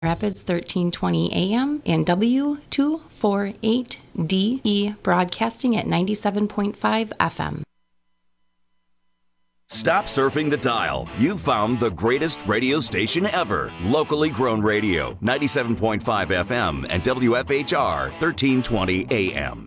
Rapids 1320 AM and W248DE broadcasting at 97.5 FM. Stop surfing the dial. You've found the greatest radio station ever. Locally grown radio, 97.5 FM and WFHR 1320 AM.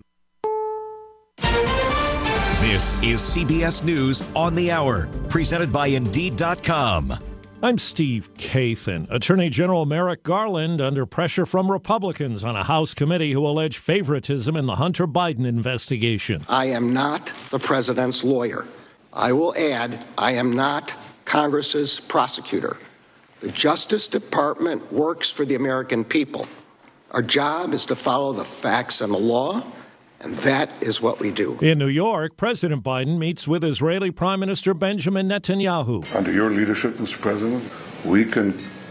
This is CBS News on the Hour, presented by Indeed.com. I'm Steve Kathan. Attorney General Merrick Garland under pressure from Republicans on a House committee who allege favoritism in the Hunter Biden investigation. I am not the president's lawyer. I will add, I am not Congress's prosecutor. The Justice Department works for the American people. Our job is to follow the facts and the law, and that is what we do. In New York, President Biden meets with Israeli Prime Minister Benjamin Netanyahu. Under your leadership, Mr. President, we can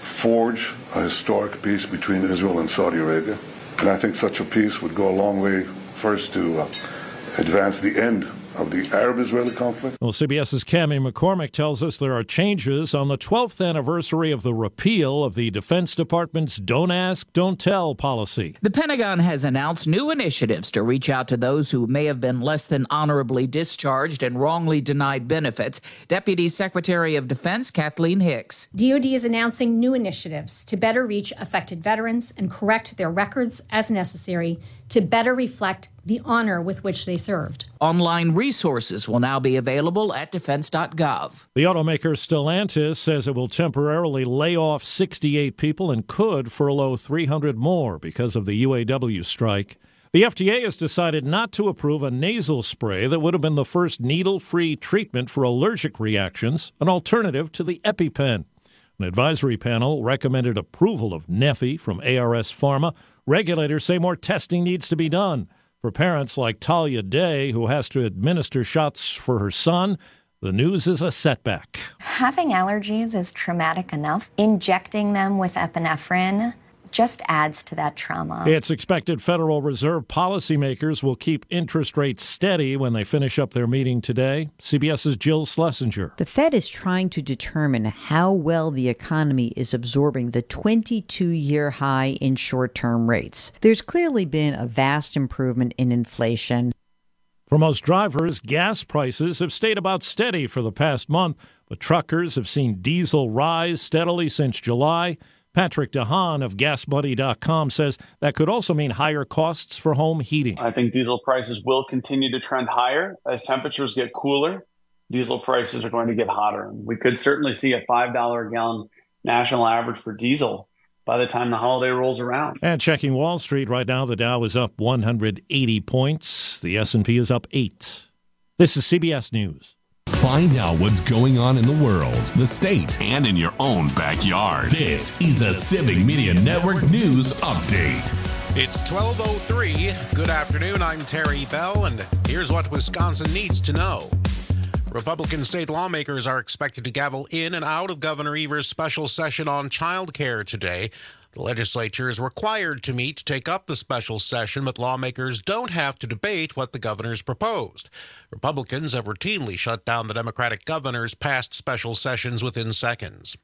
forge a historic peace between Israel and Saudi Arabia. And I think such a peace would go a long way, first, to advance the end of the Arab-Israeli conflict. Well, CBS's Cammie McCormick tells us there are changes on the 12th anniversary of the repeal of the Defense Department's Don't Ask, Don't Tell policy. The Pentagon has announced new initiatives to reach out to those who may have been less than honorably discharged and wrongly denied benefits. Deputy Secretary of Defense Kathleen Hicks. DoD is announcing new initiatives to better reach affected veterans and correct their records as necessary to better reflect the honor with which they served. Online resources will now be available at defense.gov. The automaker Stellantis says it will temporarily lay off 68 people and could furlough 300 more because of the UAW strike. The FDA has decided not to approve a nasal spray that would have been the first needle-free treatment for allergic reactions, an alternative to the EpiPen. An advisory panel recommended approval of Neffy from ARS Pharma. Regulators say more testing needs to be done. For parents like Talia Day, who has to administer shots for her son, the news is a setback. Having allergies is traumatic enough. Injecting them with epinephrine just adds to that trauma. It's expected Federal Reserve policymakers will keep interest rates steady when they finish up their meeting today. CBS's Jill Schlesinger. The Fed is trying to determine how well the economy is absorbing the 22-year high in short-term rates. There's clearly been a vast improvement in inflation. For most drivers, gas prices have stayed about steady for the past month, but truckers have seen diesel rise steadily since July. Patrick DeHaan of GasBuddy.com says that could also mean higher costs for home heating. I think diesel prices will continue to trend higher. As temperatures get cooler, diesel prices are going to get hotter. We could certainly see a $5 a gallon national average for diesel by the time the holiday rolls around. And checking Wall Street right now, the Dow is up 180 points. The S&P is up 8. This is CBS News. Find out what's going on in the world, the state, and in your own backyard. This is a Civic Media Network News Update. It's 12:03. Good afternoon. I'm Terry Bell, and here's what Wisconsin needs to know. Republican state lawmakers are expected to gavel in and out of Governor Evers' special session on child care today. The legislature is required to meet to take up the special session, but lawmakers don't have to debate what the governor's proposed. Republicans have routinely shut down the Democratic governor's past special sessions within seconds.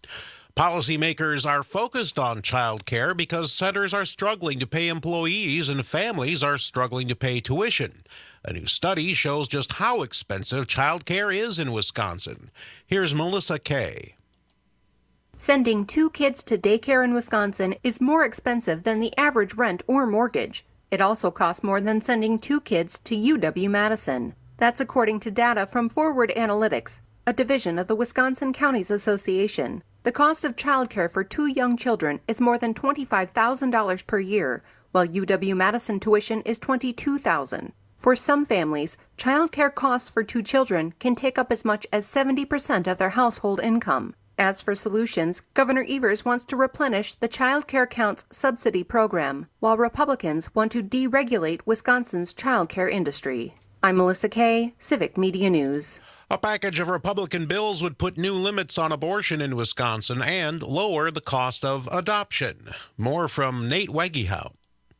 Policymakers are focused on child care because centers are struggling to pay employees and families are struggling to pay tuition. A new study shows just how expensive child care is in Wisconsin. Here's Melissa Kay. Sending 2 kids to daycare in Wisconsin is more expensive than the average rent or mortgage. It also costs more than sending 2 kids to UW-Madison. That's according to data from Forward Analytics, a division of the Wisconsin Counties Association. The cost of childcare for 2 young children is more than $25,000 per year, while UW-Madison tuition is $22,000. For some families, childcare costs for 2 children can take up as much as 70% of their household income. As for solutions, Governor Evers wants to replenish the Child Care Counts subsidy program, while Republicans want to deregulate Wisconsin's child care industry. I'm Melissa Kay, Civic Media News. A package of Republican bills would put new limits on abortion in Wisconsin and lower the cost of adoption. More from Nate Wegehout.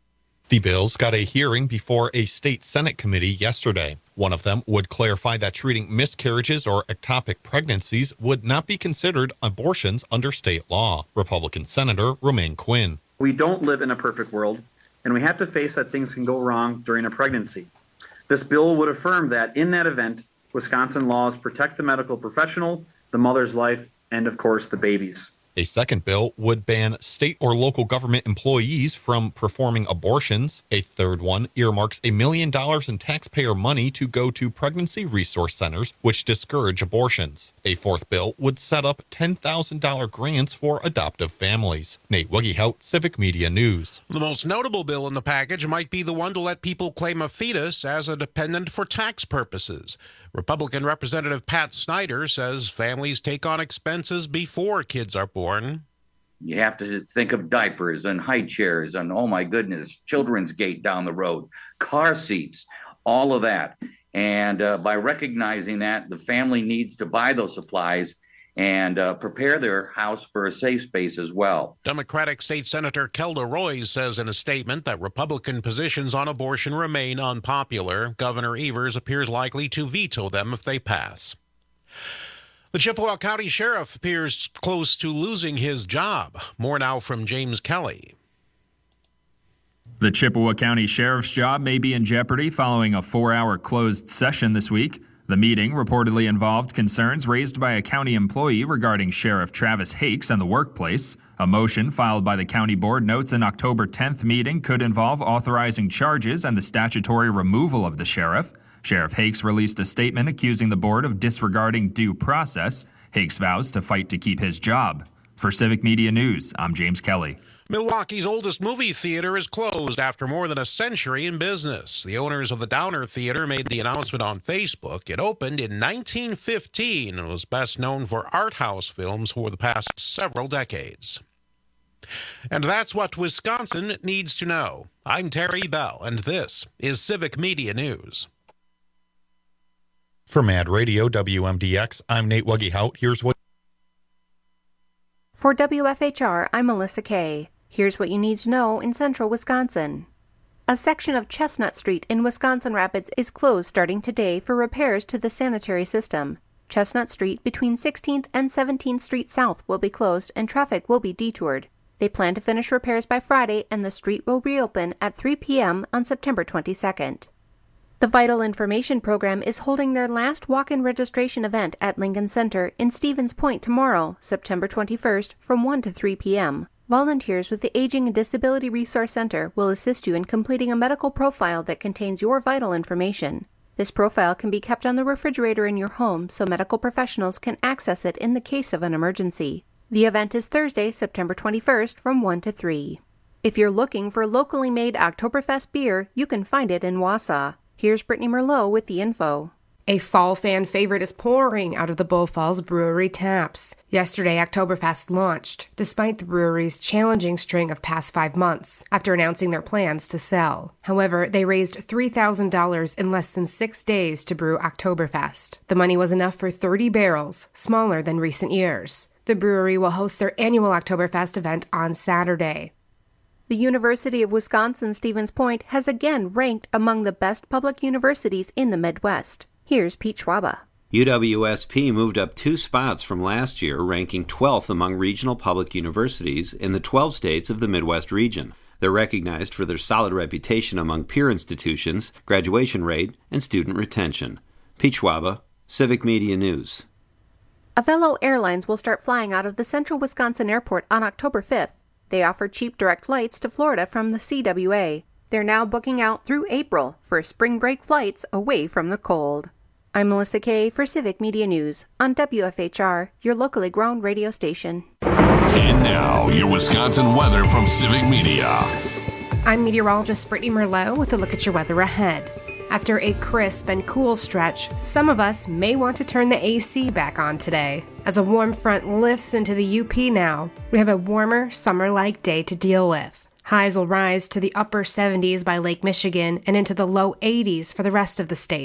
The bills got a hearing before a state Senate committee yesterday. One of them would clarify that treating miscarriages or ectopic pregnancies would not be considered abortions under state law. Republican Senator Romaine Quinn. We don't live in a perfect world, and we have to face that things can go wrong during a pregnancy. This bill would affirm that in that event, Wisconsin laws protect the medical professional, the mother's life, and of course the baby's. A second bill would ban state or local government employees from performing abortions. A third one earmarks $1 million in taxpayer money to go to pregnancy resource centers, which discourage abortions. A fourth bill would set up $10,000 grants for adoptive families. Nate Wuggehout, Civic Media News. The most notable bill in the package might be the one to let people claim a fetus as a dependent for tax purposes. Republican Representative Pat Snyder says families take on expenses before kids are born. You have to think of diapers and high chairs and, oh my goodness, children's gate down the road, car seats, all of that. And by recognizing that, the family needs to buy those supplies and prepare their house for a safe space as well. Democratic State Senator Kelda Roys says in a statement that Republican positions on abortion remain unpopular. Governor Evers appears likely to veto them if they pass. The Chippewa County Sheriff appears close to losing his job. More now from James Kelly. The Chippewa County Sheriff's job may be in jeopardy following a 4-hour closed session this week. The meeting reportedly involved concerns raised by a county employee regarding Sheriff Travis Hakes and the workplace. A motion filed by the county board notes an October 10th meeting could involve authorizing charges and the statutory removal of the sheriff. Sheriff Hakes released a statement accusing the board of disregarding due process. Hakes vows to fight to keep his job. For Civic Media News, I'm James Kelly. Milwaukee's oldest movie theater is closed after more than a century in business. The owners of the Downer Theater made the announcement on Facebook. It opened in 1915 and was best known for art house films for the past several decades. And that's what Wisconsin needs to know. I'm Terry Bell, and this is Civic Media News. For Mad Radio WMDX, I'm Nate Wuggehout. Here's what. For WFHR, I'm Melissa Kay. Here's what you need to know in central Wisconsin. A section of Chestnut Street in Wisconsin Rapids is closed starting today for repairs to the sanitary system. Chestnut Street between 16th and 17th Street South will be closed and traffic will be detoured. They plan to finish repairs by Friday and the street will reopen at 3 p.m. on September 22nd. The Vital Information Program is holding their last walk-in registration event at Lincoln Center in Stevens Point tomorrow, September 21st, from 1 to 3 p.m. Volunteers with the Aging and Disability Resource Center will assist you in completing a medical profile that contains your vital information. This profile can be kept on the refrigerator in your home so medical professionals can access it in the case of an emergency. The event is Thursday, September 21st, from 1 to 3. If you're looking for locally made Oktoberfest beer, you can find it in Wausau. Here's Brittany Merlot with the info. A fall fan favorite is pouring out of the Bull Falls Brewery taps. Yesterday, Oktoberfest launched, despite the brewery's challenging string of past 5 months, after announcing their plans to sell. However, they raised $3,000 in less than 6 days to brew Oktoberfest. The money was enough for 30 barrels, smaller than recent years. The brewery will host their annual Oktoberfest event on Saturday. The University of Wisconsin-Stevens Point has again ranked among the best public universities in the Midwest. Here's Pete Schwaba. UWSP moved up 2 spots from last year, ranking 12th among regional public universities in the 12 states of the Midwest region. They're recognized for their solid reputation among peer institutions, graduation rate, and student retention. Pete Schwaba, Civic Media News. Avelo Airlines will start flying out of the Central Wisconsin Airport on October 5th. They offer cheap direct flights to Florida from the CWA. They're now booking out through April for spring break flights away from the cold. I'm Melissa Kay for Civic Media News on WFHR, your locally grown radio station. And now, your Wisconsin weather from Civic Media. I'm meteorologist Brittany Merlot with a look at your weather ahead. After a crisp and cool stretch, some of us may want to turn the AC back on today. As a warm front lifts into the UP now, we have a warmer, summer-like day to deal with. Highs will rise to the upper 70s by Lake Michigan and into the low 80s for the rest of the state.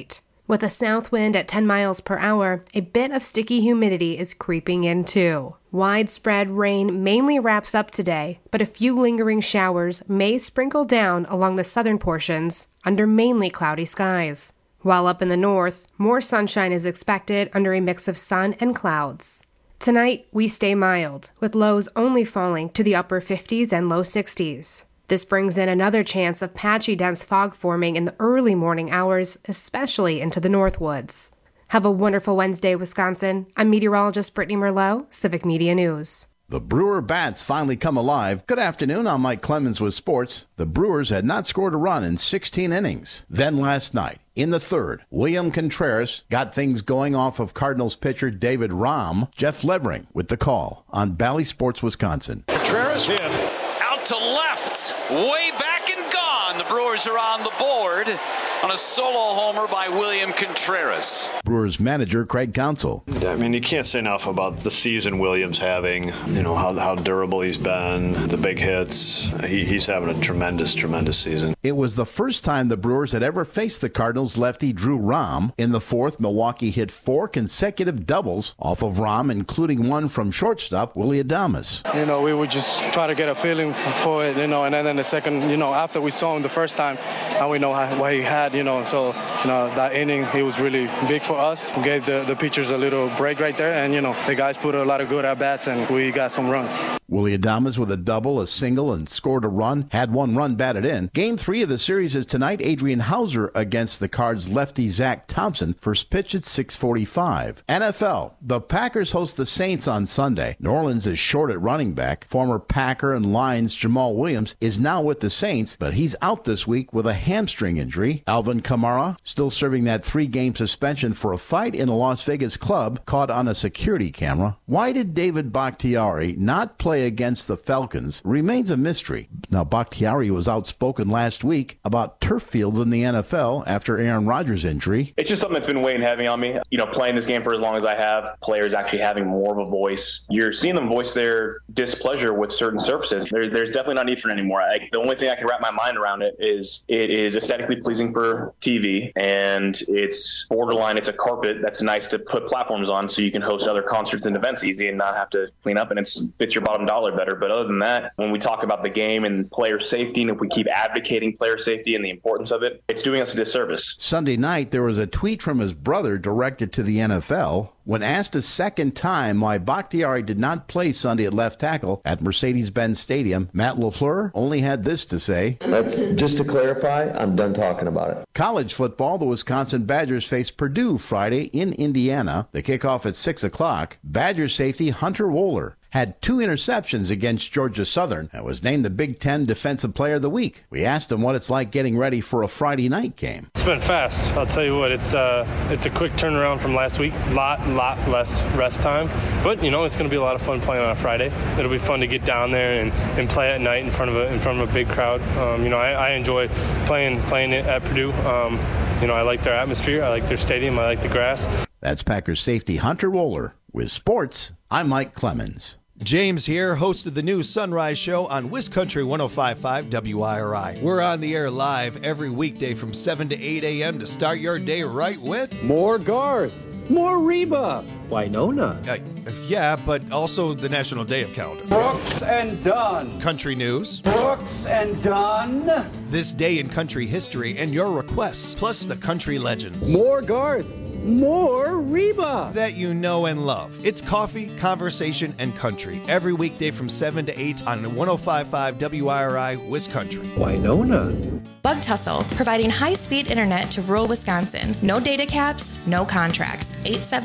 With a south wind at 10 miles per hour, a bit of sticky humidity is creeping in too. Widespread rain mainly wraps up today, but a few lingering showers may sprinkle down along the southern portions under mainly cloudy skies. While up in the north, more sunshine is expected under a mix of sun and clouds. Tonight, we stay mild, with lows only falling to the upper 50s and low 60s. This brings in another chance of patchy dense fog forming in the early morning hours, especially into the Northwoods. Have a wonderful Wednesday, Wisconsin. I'm meteorologist Brittany Merlot, Civic Media News. The Brewer bats finally come alive. Good afternoon, I'm Mike Clemens with sports. The Brewers had not scored a run in 16 innings. Then last night, in the third, William Contreras got things going off of Cardinals pitcher David Rahm. Jeff Levering with the call on Bally Sports, Wisconsin. Contreras hit out to left, way back and gone. The Brewers are on the board on a solo homer by William Contreras. Brewers manager Craig Counsell. I mean, you can't say enough about the season William's having, you know, how durable he's been, the big hits. He's having a tremendous season. It was the first time the Brewers had ever faced the Cardinals lefty Drew Rahm. In the fourth, Milwaukee hit 4 consecutive doubles off of Rahm, including one from shortstop Willy Adames. You know, we would just try to get a feeling for it, you know, and then in the second, you know, after we saw him the first time, now we know what he had. You know, so, you know, that inning, he was really big for us. We gave the pitchers a little break right there, and, you know, the guys put a lot of good at-bats, and we got some runs. Willy Adames with a double, a single, and scored a run, had 1 run batted in. Game 3 of the series is tonight. Adrian Hauser against the Cards lefty Zach Thompson. First pitch at 6:45. NFL. The Packers host the Saints on Sunday. New Orleans is short at running back. Former Packer and Lions Jamal Williams is now with the Saints, but he's out this week with a hamstring injury. Alvin Kamara still serving that 3-game suspension for a fight in a Las Vegas club caught on a security camera. Why did David Bakhtiari not play against the Falcons remains a mystery. Now, Bakhtiari was outspoken last week about turf fields in the NFL after Aaron Rodgers' injury. It's just something that's been weighing heavy on me. You know, playing this game for as long as I have, players actually having more of a voice. You're seeing them voice their displeasure with certain surfaces. There's definitely not need for it anymore. The only thing I can wrap my mind around it is aesthetically pleasing for TV, and it's borderline. It's a carpet that's nice to put platforms on so you can host other concerts and events easy and not have to clean up, and it fits your bottom dollar better. But other than that, when we talk about the game and player safety, and if we keep advocating player safety and the importance of it, it's doing us a disservice. Sunday night, there was a tweet from his brother directed to the NFL. When asked a second time why Bakhtiari did not play Sunday at left tackle at Mercedes-Benz Stadium, Matt LaFleur only had this to say. Just to clarify, I'm done talking about it. College football, the Wisconsin Badgers face Purdue Friday in Indiana. The kickoff at 6 o'clock. Badgers safety Hunter Wohler had 2 interceptions against Georgia Southern and was named the Big Ten Defensive Player of the Week. We asked him what it's like getting ready for a Friday night game. It's been fast. I'll tell you what, it's a quick turnaround from last week. Lot less rest time. But, you know, it's going to be a lot of fun playing on a Friday. It'll be fun to get down there and play at night in front of a big crowd. You know, I enjoy playing it at Purdue. You know, I like their atmosphere. I like their stadium. I like the grass. That's Packers safety Hunter Wohler. With sports, I'm Mike Clemens. James here, host of the new Sunrise Show on WisCountry 105.5 WIRI. We're on the air live every weekday from 7 to 8 a.m. to start your day right with more Garth, more Reba, Winona. Yeah, but also the National Day of Calendar. Brooks and Dunn. Country news. Brooks and Dunn. This day in country history and your requests, plus the country legends. More Garth. More Reba that you know and love. It's coffee, conversation, and country every weekday from 7 to 8 on 105.5 WIRI WisCountry. Winona. Bug Tussle, providing high-speed internet to rural Wisconsin. No data caps, no contracts.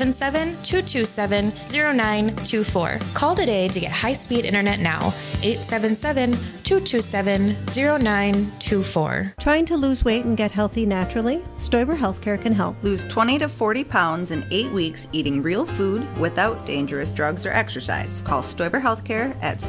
877-227-0924. Call today to get high-speed internet now. 877-227-0924. Trying to lose weight and get healthy naturally? Stoiber Healthcare can help. Lose 20 to 40 pounds in 8 weeks eating real food without dangerous drugs or exercise. Call Stoiber Healthcare at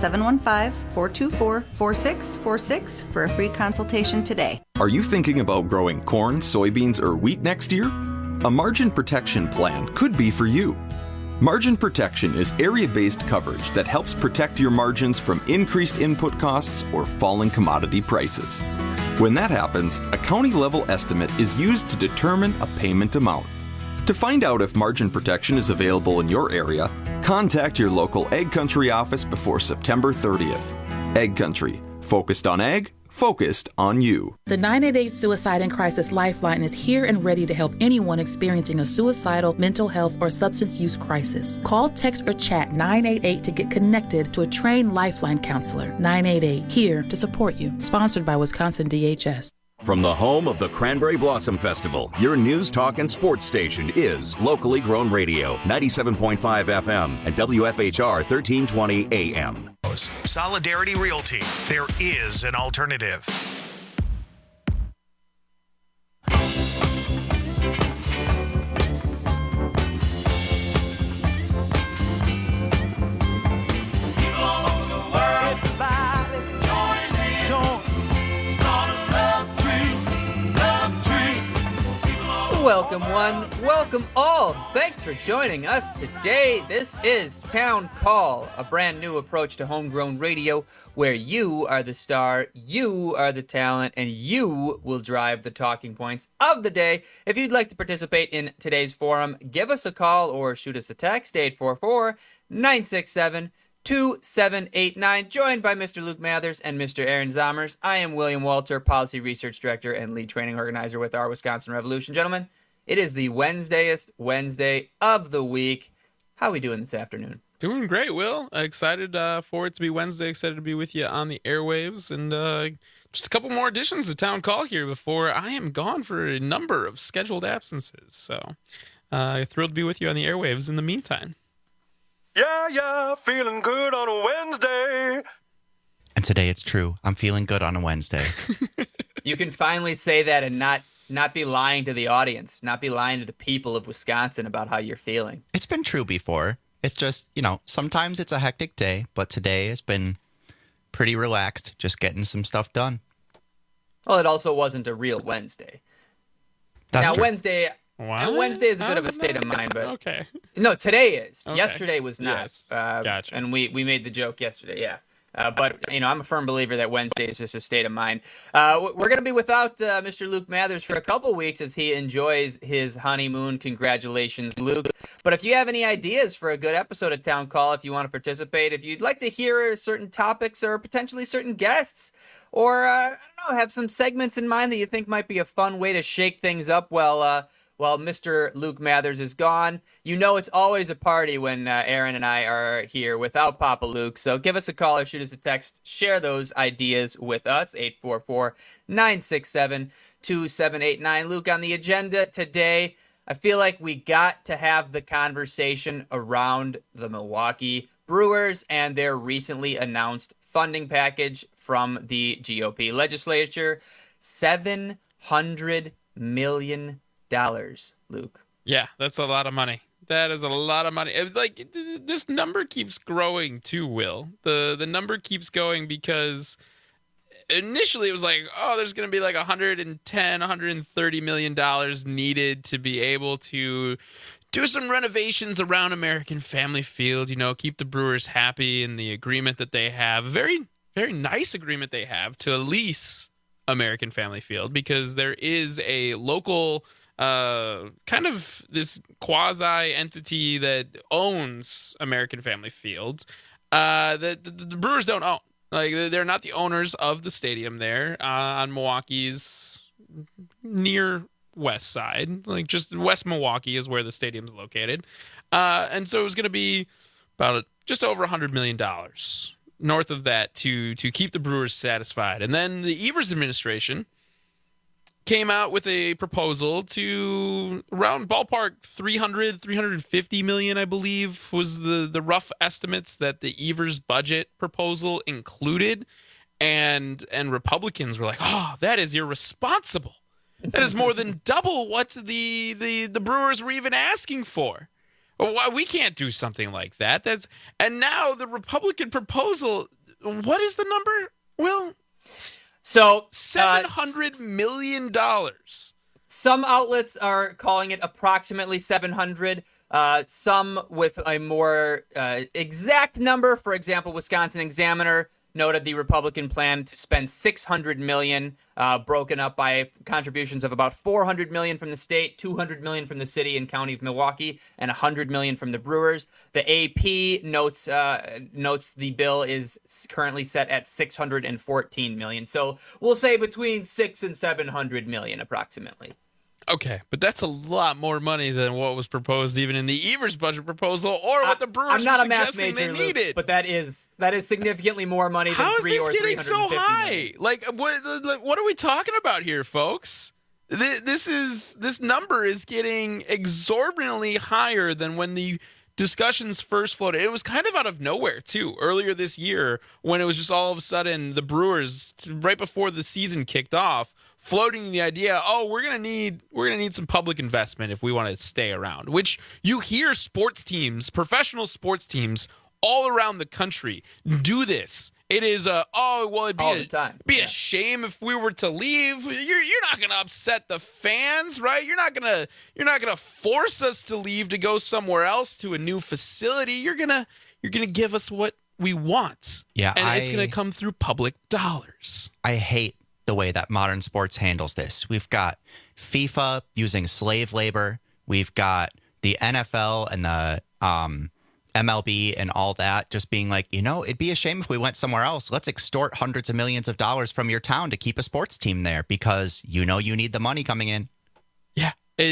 715-424-4646 for a free consultation today. Are you thinking about growing corn, soybeans, or wheat next year? A margin protection plan could be for you. Margin protection is area-based coverage that helps protect your margins from increased input costs or falling commodity prices. When that happens, a county-level estimate is used to determine a payment amount. To find out if margin protection is available in your area, contact your local Ag Country office before September 30th. Ag Country, focused on ag, focused on you. The 988 Suicide and Crisis Lifeline is here and ready to help anyone experiencing a suicidal, mental health, or substance use crisis. Call, text, or chat 988 to get connected to a trained Lifeline counselor. 988, here to support you. Sponsored by Wisconsin DHS. From the home of the Cranberry Blossom Festival, your news, talk, and sports station is Locally Grown Radio, 97.5 FM and WFHR 1320 AM. Solidarity Realty. There is an alternative. Welcome one, welcome all. Thanks for joining us today. This is Town Call, a brand new approach to homegrown radio where you are the star, you are the talent, and you will drive the talking points of the day. If you'd like to participate in today's forum, give us a call or shoot us a text, 844-967-2789, joined by Mr. Luke Mathers and Mr. Aaron Zomers. I am William Walter, Policy Research Director and Lead Training Organizer with our Wisconsin Revolution. Gentlemen, it is the Wednesdayest Wednesday of the week. How are we doing this afternoon? Doing great, Will. Excited for it to be Wednesday. Excited to be with you on the airwaves. And just a couple more editions of Town Call here before I am gone for a number of scheduled absences. So thrilled to be with you on the airwaves in the meantime. Yeah, feeling good on a Wednesday. And today it's true. I'm feeling good on a Wednesday. You can finally say that and not be lying to the audience, not be lying to the people of Wisconsin about how you're feeling. It's been true before. It's just, sometimes it's a hectic day, but today has been pretty relaxed, just getting some stuff done. Well, it also wasn't a real Wednesday. That's true. Wednesday... What? And Wednesday is a bit of a state of mind, but okay. No, today is. Okay. Yesterday was not. Yes. Gotcha. And we made the joke yesterday, yeah. But I'm a firm believer that Wednesday is just a state of mind. We're going to be without Mr. Luke Mathers for a couple weeks as he enjoys his honeymoon. Congratulations, Luke. But if you have any ideas for a good episode of Town Call, if you want to participate, if you'd like to hear certain topics or potentially certain guests, or have some segments in mind that you think might be a fun way to shake things up, while Mr. Luke Mathers is gone, it's always a party when Aaron and I are here without Papa Luke. So give us a call or shoot us a text. Share those ideas with us, 844-967-2789. Luke, on the agenda today, I feel like we got to have the conversation around the Milwaukee Brewers and their recently announced funding package from the GOP legislature. $700 million. Luke. Yeah, that's a lot of money. That is a lot of money. It's like this number keeps growing too, Will. The number keeps going because initially it was like, there's going to be like $130 million needed to be able to do some renovations around American Family Field, keep the Brewers happy, and the agreement that they have, very, very nice agreement they have to lease American Family Field, because there is a local kind of this quasi entity that owns American Family Fields that the Brewers don't own. Like, they're not the owners of the stadium there on Milwaukee's near west side. Like, just West Milwaukee is where the stadium's located. And so it was going to be about just over $100 million north of that to keep the Brewers satisfied. And then the Evers administration came out with a proposal to around ballpark $350 million, I believe, was the rough estimates that the Evers budget proposal included. And Republicans were like, that is irresponsible. That is more than double what the Brewers were even asking for. Why we can't do something like that? And now the Republican proposal, what is the number, Will? So $700 million. Some outlets are calling it approximately 700. Some with a more exact number. For example, Wisconsin Examiner noted the Republican plan to spend $600 million, broken up by contributions of about $400 million from the state, $200 million from the city and county of Milwaukee, and $100 million from the Brewers. The AP notes the bill is currently set at $614 million. So we'll say between $600 and $700 million approximately. Okay, but that's a lot more money than what was proposed even in the Evers budget proposal or what the Brewers were suggesting they needed. But that is significantly more money than How is $300 this or getting $350 so high? million. Like, what are we talking about here, folks? This number is getting exorbitantly higher than when the discussions first floated. It was kind of out of nowhere, too, earlier this year when it was just all of a sudden the Brewers, right before the season kicked off, floating the idea, we're gonna need some public investment if we want to stay around. Which you hear sports teams, professional sports teams, all around the country do this. It is it'd be a shame if we were to leave. You're not gonna upset the fans, right? You're not gonna force us to leave to go somewhere else to a new facility. You're gonna give us what we want. Yeah, and it's gonna come through public dollars. I hate the way that modern sports handles this. We've got FIFA using slave labor. We've got the NFL and the MLB and all that just being like, it'd be a shame if we went somewhere else. Let's extort hundreds of millions of dollars from your town to keep a sports team there because you need the money coming in. Yeah,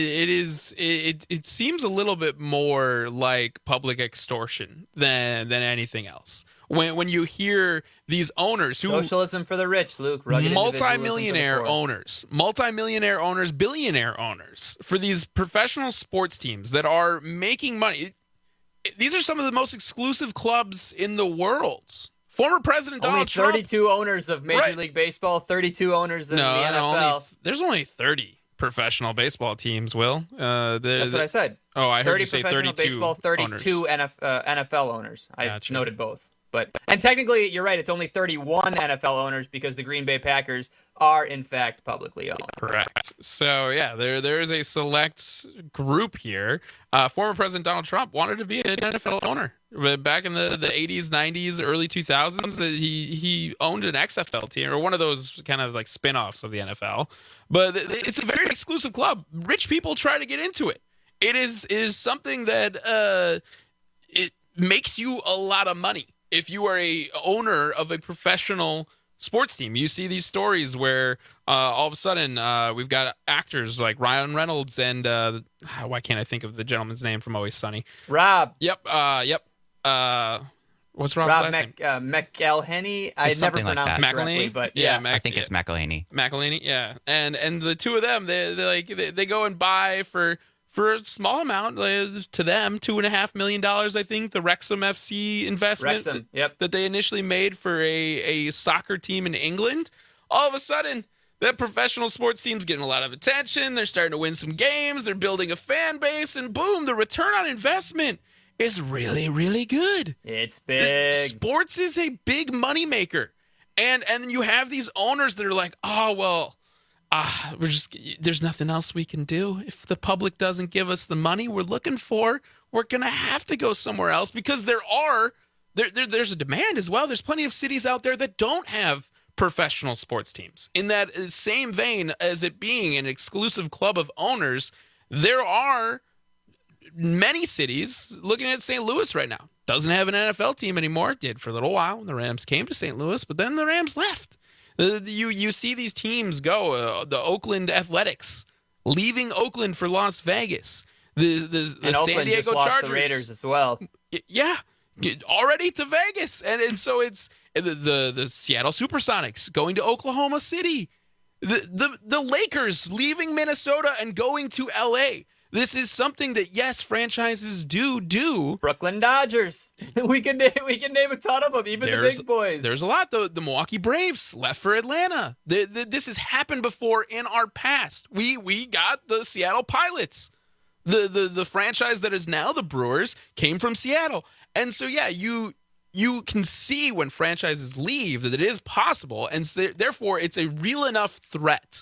it seems a little bit more like public extortion than anything else. When you hear these owners who socialism for the rich, Luke, multi-millionaire owners, billionaire owners for these professional sports teams that are making money. These are some of the most exclusive clubs in the world. Former President Donald Trump. 32 owners of Major League Baseball, 32 owners in the NFL. There's only 30 professional baseball teams, Will. That's what I said. Oh, I heard you say 32 baseball, 32 owners. NFL owners. I Gotcha. noted both. And technically, you're right, it's only 31 NFL owners because the Green Bay Packers are, in fact, publicly owned. Correct. So, yeah, there is a select group here. Former President Donald Trump wanted to be an NFL owner. Back in the 80s, 90s, early 2000s, he owned an XFL team, or one of those kind of like spin-offs of the NFL. But it's a very exclusive club. Rich people try to get into it. It is something that it makes you a lot of money. If you are a owner of a professional sports team, you see these stories where all of a sudden we've got actors like Ryan Reynolds and why can't I think of the gentleman's name from Always Sunny? Rob. Yep. What's Rob's last name? McElhenney. I never pronounced it correctly, but yeah. I think it's McElhaney. McElhaney, yeah. And the two of them, they go and buy for a small amount, to them, $2.5 million, I think, the Wrexham FC investment that they initially made for a soccer team in England. All of a sudden, that professional sports team's getting a lot of attention. They're starting to win some games. They're building a fan base, and boom, the return on investment is really, really good. It's big. Sports is a big moneymaker. And you have these owners that are like, there's nothing else we can do. If the public doesn't give us the money we're looking for, we're going to have to go somewhere else because there's a demand as well. There's plenty of cities out there that don't have professional sports teams. In that same vein as it being an exclusive club of owners, there are many cities, looking at St. Louis right now, doesn't have an NFL team anymore. It did for a little while when the Rams came to St. Louis, but then the Rams left. You see these teams go, the Oakland Athletics, leaving Oakland for Las Vegas. The San Diego Chargers. The Raiders as well. Yeah, already to Vegas. And so it's the Seattle Supersonics going to Oklahoma City. The Lakers leaving Minnesota and going to L.A. This is something that, yes, franchises do. Brooklyn Dodgers. we can name a ton of them, even the big boys. There's a lot, though. The Milwaukee Braves left for Atlanta. This has happened before in our past. We got the Seattle Pilots. The franchise that is now the Brewers came from Seattle. And so, yeah, you can see when franchises leave that it is possible. And so, therefore, it's a real enough threat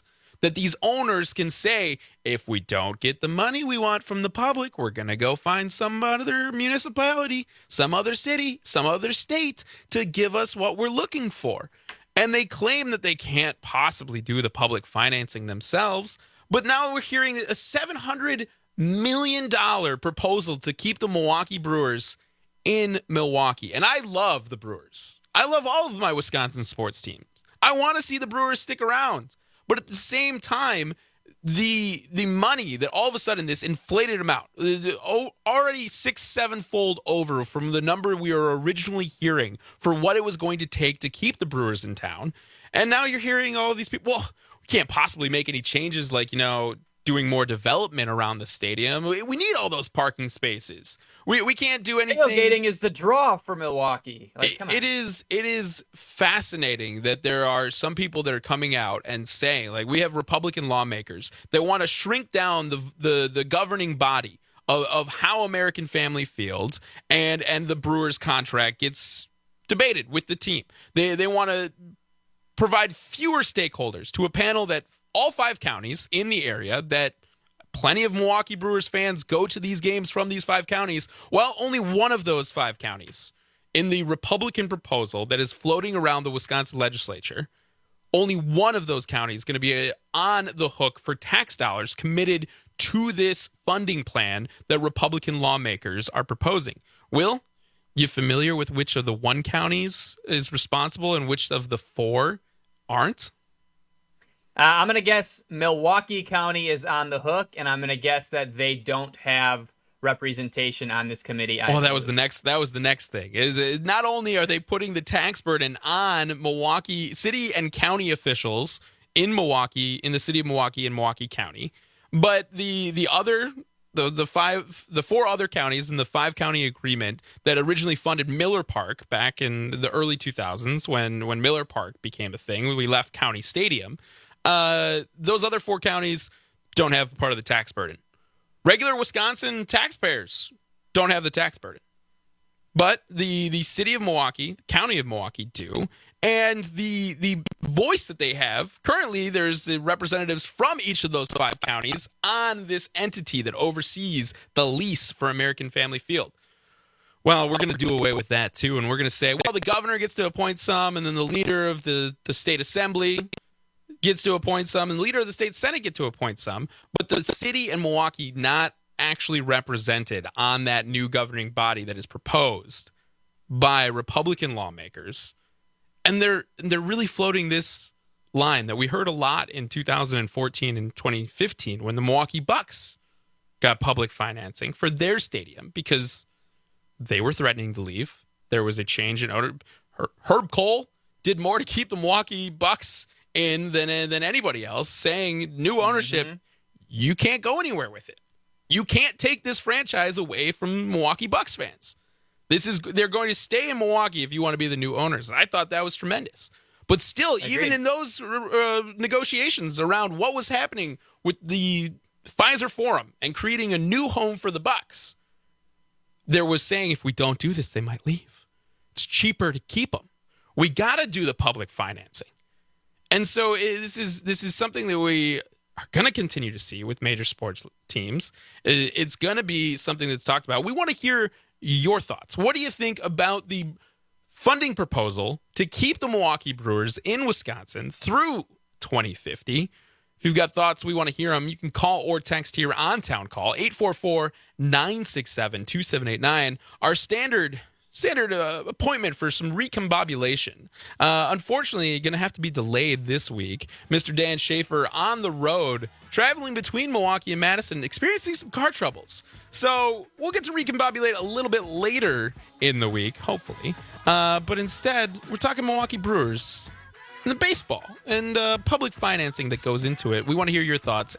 that these owners can say, if we don't get the money we want from the public, we're going to go find some other municipality, some other city, some other state to give us what we're looking for. And they claim that they can't possibly do the public financing themselves. But now we're hearing a $700 million proposal to keep the Milwaukee Brewers in Milwaukee. And I love the Brewers. I love all of my Wisconsin sports teams. I want to see the Brewers stick around. But at the same time, the money that all of a sudden this inflated amount, already 6-7-fold over from the number we were originally hearing for what it was going to take to keep the Brewers in town. And now you're hearing all of these people, well, we can't possibly make any changes like, doing more development around the stadium. We need all those parking spaces. We can't do anything. Tailgating is the draw for Milwaukee. It is fascinating that there are some people that are coming out and saying, we have Republican lawmakers that want to shrink down the governing body of how American Family Fields and the Brewers contract gets debated with the team. They want to provide fewer stakeholders to a panel that all 5 counties in the area, that plenty of Milwaukee Brewers fans go to these games from these 5 counties. Well, only one of those 5 counties in the Republican proposal that is floating around the Wisconsin legislature, only one of those counties is going to be on the hook for tax dollars committed to this funding plan that Republican lawmakers are proposing. Will, you familiar with which of the 1 counties is responsible and which of the 4 aren't? I'm going to guess Milwaukee County is on the hook, and I'm going to guess that they don't have representation on this committee. That was the next thing. Is not only are they putting the tax burden on Milwaukee city and county officials in Milwaukee, in the city of Milwaukee and Milwaukee County, but the 4 other counties in the 5-county agreement that originally funded Miller Park back in the early 2000s when Miller Park became a thing, we left County Stadium. Those other 4 counties don't have part of the tax burden. Regular Wisconsin taxpayers don't have the tax burden. But the city of Milwaukee, the county of Milwaukee do. And the voice that they have, currently there's the representatives from each of those 5 counties on this entity that oversees the lease for American Family Field. Well, we're going to do away with that too. And we're going to say, well, the governor gets to appoint some, and then the leader of the state assembly gets to appoint some, and the leader of the state senate get to appoint some, but the city and Milwaukee not actually represented on that new governing body that is proposed by Republican lawmakers. And they're really floating this line that we heard a lot in 2014 and 2015 when the Milwaukee Bucks got public financing for their stadium because they were threatening to leave. There was a change in owner. Herb Cole did more to keep the Milwaukee Bucks in than anybody else, saying new ownership, you can't go anywhere with it. You can't take this franchise away from Milwaukee Bucks fans. They're going to stay in Milwaukee if you want to be the new owners. And I thought that was tremendous. But still, even in those negotiations around what was happening with the Pfizer Forum and creating a new home for the Bucks, there was saying if we don't do this, they might leave. It's cheaper to keep them. We got to do the public financing. And so this is something that we are going to continue to see with major sports teams. It's going to be something that's talked about. We want to hear your thoughts. What do you think about the funding proposal to keep the Milwaukee Brewers in Wisconsin through 2050? If you've got thoughts, we want to hear them. You can call or text here on Town Call, 844-967-2789. Our standard appointment for some recombobulation. Unfortunately, going to have to be delayed this week. Mr. Dan Schaefer on the road, traveling between Milwaukee and Madison, experiencing some car troubles. So we'll get to recombobulate a little bit later in the week, hopefully. But instead, we're talking Milwaukee Brewers and the baseball and public financing that goes into it. We want to hear your thoughts.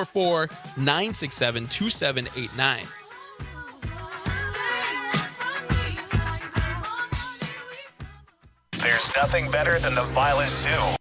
844-967-2789. There's nothing better than the Violet Zoo.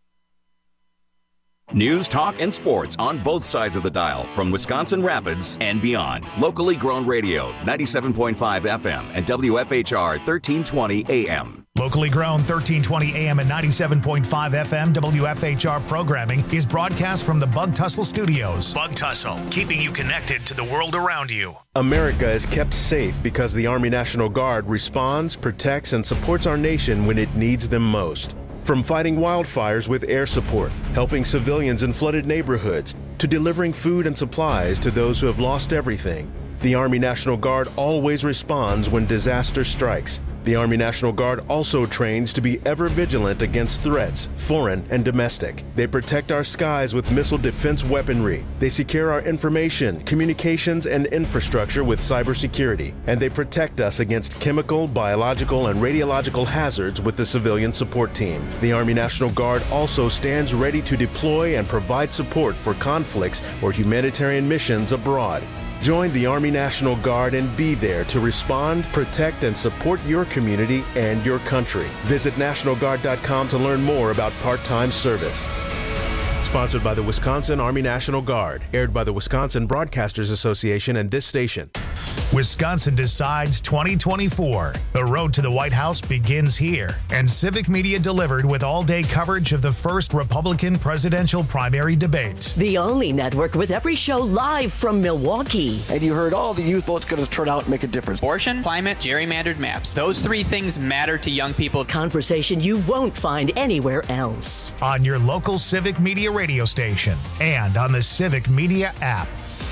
News, talk, and sports on both sides of the dial from Wisconsin Rapids and beyond. Locally grown radio, 97.5 FM and WFHR 1320 AM. Locally grown 1320 AM and 97.5 FM WFHR programming is broadcast from the Bug Tussle Studios. Bug Tussle, keeping you connected to the world around you. America is kept safe because the Army National Guard responds, protects, and supports our nation when it needs them most. From fighting wildfires with air support, helping civilians in flooded neighborhoods, to delivering food and supplies to those who have lost everything, the Army National Guard always responds when disaster strikes. The Army National Guard also trains to be ever vigilant against threats, foreign and domestic. They protect our skies with missile defense weaponry. They secure our information, communications, and infrastructure with cybersecurity. And they protect us against chemical, biological, and radiological hazards with the civilian support team. The Army National Guard also stands ready to deploy and provide support for conflicts or humanitarian missions abroad. Join the Army National Guard and be there to respond, protect, and support your community and your country. Visit NationalGuard.com to learn more about part-time service. Sponsored by the Wisconsin Army National Guard. Aired by the Wisconsin Broadcasters Association and this station. Wisconsin decides 2024. The road to the White House begins here, and Civic Media delivered with all-day coverage of the first Republican presidential primary debate. The only network with every show live from Milwaukee. And you heard all the youth votes going to turn out and make a difference. Abortion, climate, gerrymandered maps. Those three things matter to young people. Conversation you won't find anywhere else. On your local Civic Media radio station and on the Civic Media app.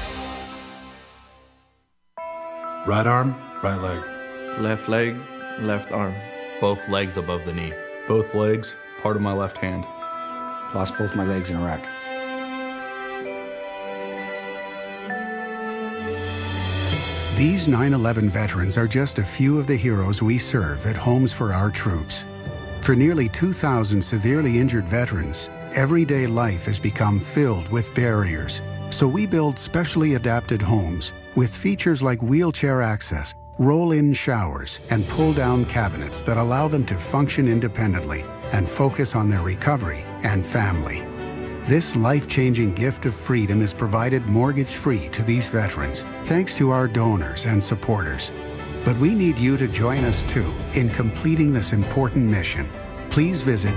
Right arm, right leg. Left leg, left arm. Both legs above the knee. Both legs, part of my left hand. Lost both my legs in Iraq. These 9/11 veterans are just a few of the heroes we serve at Homes for Our Troops. For nearly 2,000 severely injured veterans, everyday life has become filled with barriers. So we build specially adapted homes with features like wheelchair access, roll-in showers, and pull-down cabinets that allow them to function independently and focus on their recovery and family. This life-changing gift of freedom is provided mortgage-free to these veterans, thanks to our donors and supporters. But we need you to join us too in completing this important mission. Please visit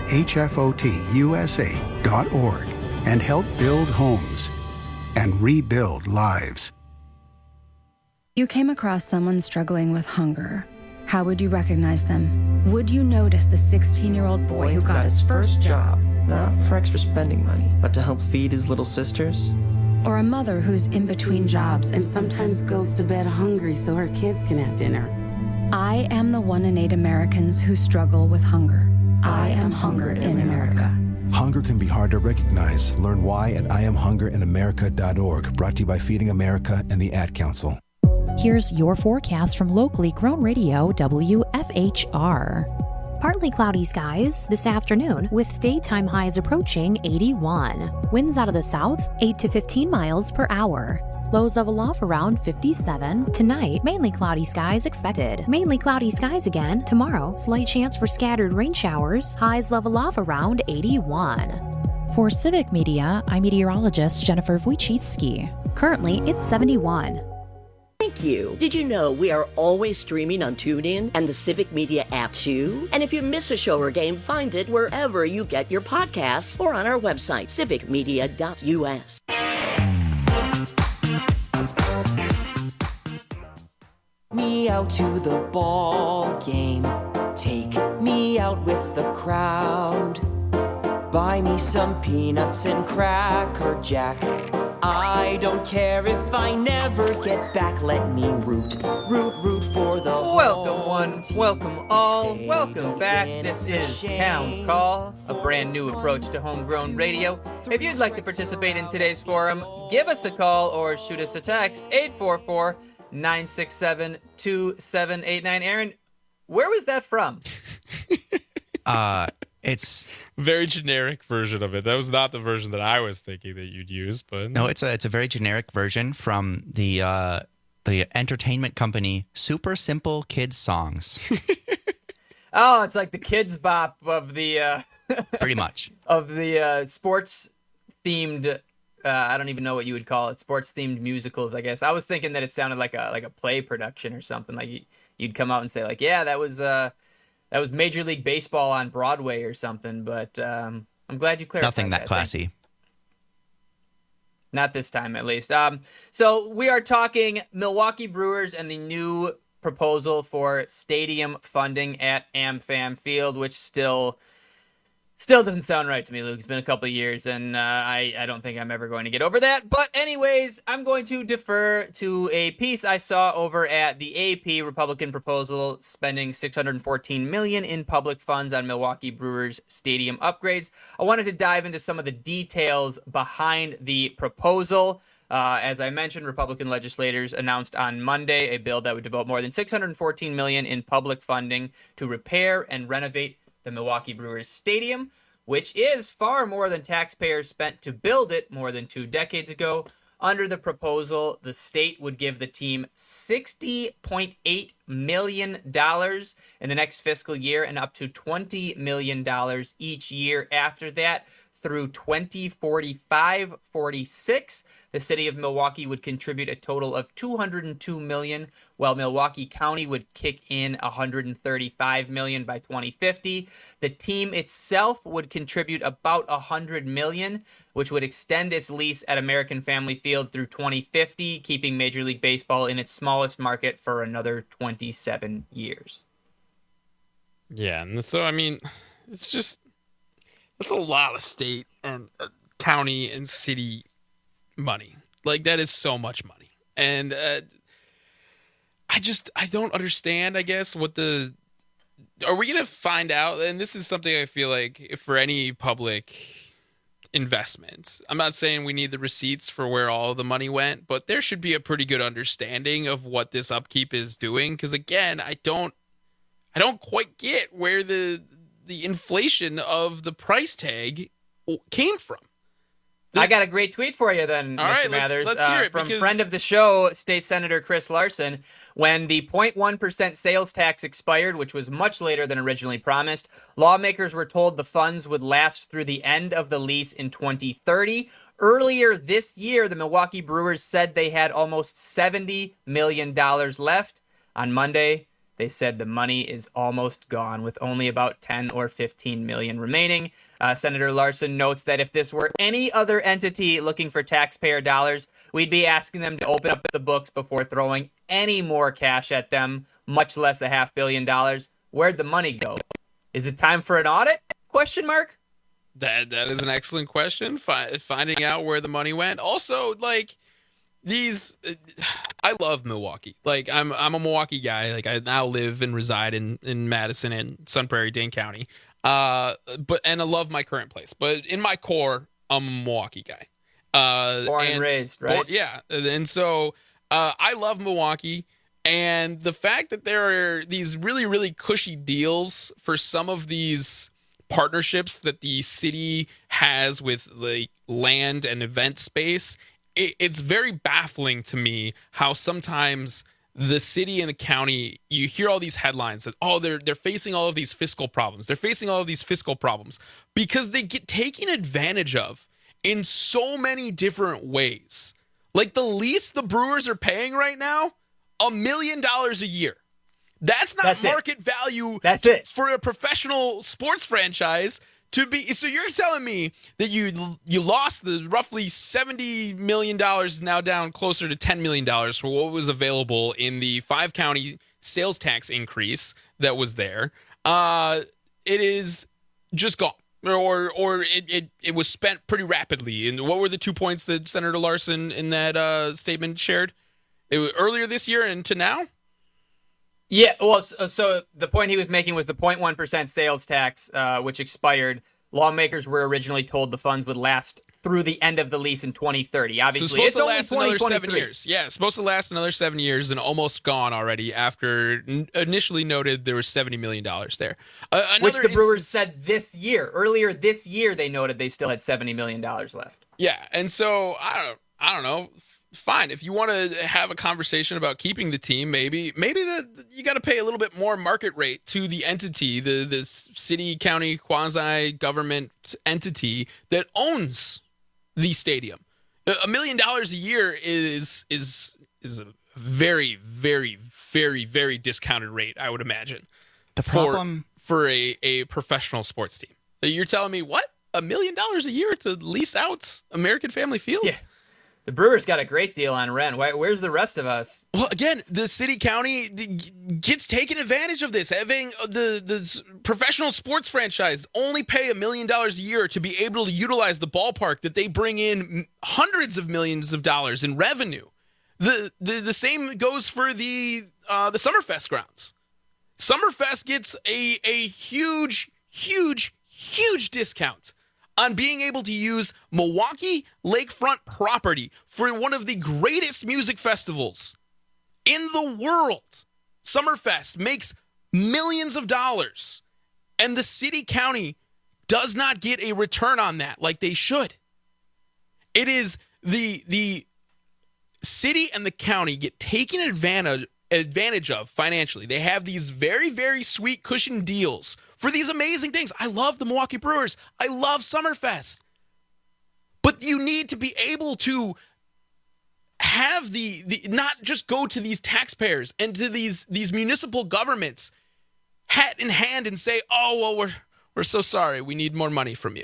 hfotusa.org and help build homes and rebuild lives. You came across someone struggling with hunger. How would you recognize them? Would you notice a 16-year-old boy who got his first job? Not for extra spending money, but to help feed his little sisters? Or a mother who's in between jobs and sometimes goes to bed hungry so her kids can have dinner? I am the 1 in 8 Americans who struggle with hunger. I am hunger in America. Hunger can be hard to recognize. Learn why at IamHungerInAmerica.org. Brought to you by Feeding America and the Ad Council. Here's your forecast from locally grown radio WFHR. Partly cloudy skies this afternoon with daytime highs approaching 81. Winds out of the south 8 to 15 miles per hour. Lows level off around 57. Tonight, mainly cloudy skies expected. Mainly cloudy skies again. Tomorrow, slight chance for scattered rain showers. Highs level off around 81. For Civic Media, I'm meteorologist Jennifer Wojcicki. Currently, it's 71. Thank you. Did you know we are always streaming on TuneIn and the Civic Media app too? And if you miss a show or game, find it wherever you get your podcasts or on our website, civicmedia.us. Me out to the ball game. Take me out with the crowd. Buy me some peanuts and Cracker Jack. I don't care if I never get back. Let me root for the Welcome one, welcome all, welcome back. This is Town Call, a brand new approach to homegrown radio. If you'd like to participate in today's forum, give us a call or shoot us a text, 844-967-2789. Aaron, where was that from? It's very generic version of it. That was not the version that I was thinking that you'd use, but no, it's a very generic version from the entertainment company Super Simple Kids Songs. Oh, it's like the Kids Bop of the pretty much of the sports themed. I don't even know what you would call it. Sports themed musicals, I guess. I was thinking that it sounded like a play production or something. Like you'd come out and say like, yeah, that was that was Major League Baseball on Broadway or something. But I'm glad you clarified. Nothing that classy. Not this time, at least. So we are talking Milwaukee Brewers and the new proposal for stadium funding at AmFam Field, which still doesn't sound right to me, Luke. It's been a couple of years, and I don't think I'm ever going to get over that. But anyways, I'm going to defer to a piece I saw over at the AP, Republican proposal spending $614 million in public funds on Milwaukee Brewers stadium upgrades. I wanted to dive into some of the details behind the proposal. As I mentioned, Republican legislators announced on Monday a bill that would devote more than $614 million in public funding to repair and renovate the Milwaukee Brewers Stadium, which is far more than taxpayers spent to build it more than 2 decades ago. Under the proposal, the state would give the team $60.8 million in the next fiscal year and up to $20 million each year after that through 2045-46. The city of Milwaukee would contribute a total of $202 million, while Milwaukee County would kick in $135 million by 2050. The team itself would contribute about $100 million, which would extend its lease at American Family Field through 2050, keeping Major League Baseball in its smallest market for another 27 years. Yeah, and so, I mean, it's a lot of state and county and city money. Like, that is so much money. And I don't understand, I guess, are we going to find out? And this is something I feel like for any public investment, I'm not saying we need the receipts for where all the money went, but there should be a pretty good understanding of what this upkeep is doing. Because again, I don't quite get where the inflation of the price tag came from. I got a great tweet for you then, All Mr. right, Mathers. let's hear it, from because friend of the show, State Senator Chris Larson. When the 0.1% sales tax expired, which was much later than originally promised, lawmakers were told the funds would last through the end of the lease in 2030. Earlier this year, the Milwaukee Brewers said they had almost $70 million left. On Monday, they said the money is almost gone, with only about 10 or 15 million remaining. Senator Larson notes that if this were any other entity looking for taxpayer dollars, we'd be asking them to open up the books before throwing any more cash at them, much less $500 million. Where'd the money go? Is it time for an audit? Question mark. That is an excellent question. Finding out where the money went. Also, like, I love Milwaukee. Like, I'm a Milwaukee guy. Like, I now live and reside in Madison and Sun Prairie, Dane County. And I love my current place. But in my core, I'm a Milwaukee guy. Born and raised, right? Yeah. And so I love Milwaukee. And the fact that there are these really, really cushy deals for some of these partnerships that the city has with like land and event space, it's very baffling to me how sometimes the city and the county, you hear all these headlines that, they're facing all of these fiscal problems. They're facing all of these fiscal problems because they get taken advantage of in so many different ways. Like, the lease the Brewers are paying right now, $1 million a year. That's not market value for a professional sports franchise to be. So you're telling me that you lost the roughly $70 million, now down closer to $10 million for what was available in the 5-county sales tax increase that was there. It is just gone. Or it was spent pretty rapidly. And what were the 2 points that Senator Larson in that statement shared? It was earlier this year and to now? Yeah, well, so the point he was making was the 0.1% sales tax, which expired. Lawmakers were originally told the funds would last through the end of the lease in 2030. Obviously, it's supposed to last another 7 years. Yeah, it's supposed to last another 7 years and almost gone already after initially noted there was $70 million there. Which the Brewers said this year. Earlier this year, they noted they still had $70 million left. Yeah, and so I don't know. Fine, if you want to have a conversation about keeping the team, maybe you got to pay a little bit more market rate to the entity, the city, county, quasi-government entity that owns the stadium. $1 million a year is a very, very, very, very discounted rate, I would imagine. The problem for a professional sports team. You're telling me what? $1 million a year to lease out American Family Field? Yeah. The Brewers got a great deal on rent. Where's the rest of us? Well, again, the city county gets taken advantage of this, having the professional sports franchise only pay $1 million a year to be able to utilize the ballpark that they bring in hundreds of millions of dollars in revenue. The same goes for the Summerfest grounds. Summerfest gets a huge discount on being able to use Milwaukee lakefront property for one of the greatest music festivals in the world. Summerfest makes millions of dollars, and the city county does not get a return on that like they should. It is the city and the county get taken advantage of financially. They have these very, very sweet cushion deals for these amazing things. I love the Milwaukee Brewers. I love Summerfest. But you need to be able to have the not just go to these taxpayers and to these municipal governments hat in hand and say, oh, well, we're so sorry. We need more money from you.